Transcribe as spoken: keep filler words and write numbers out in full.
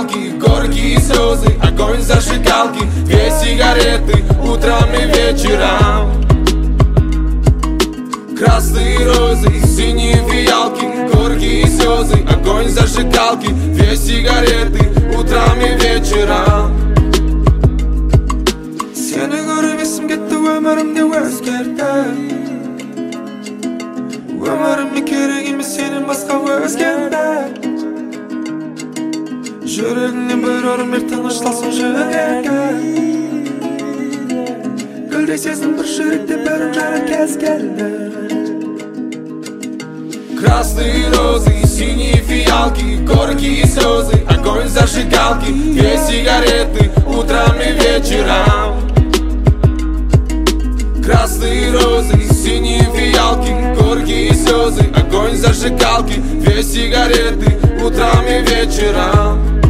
зажигалки, горькие слезы, огонь зажигалки, две сигареты утром и вечером. Красные розы, синие фиалки, горькие слезы, огонь зажигалки, две сигареты утром и вечером. Seni görüp esim gitti, ömrümde özgerdi. Ömrümde kerek emas senin başka özgende. Yüreğimden bir orun bir tanışlasın yüreğe. Gülde sezim bir yürekte bir jara kez geldi. Красные розы, синие фиалки, горькие слезы, огонь зажигалки, две сигареты утром и вечером. Красные розы, синие фиалки, горькие слезы, огонь зажигалки, две сигареты утром и вечером.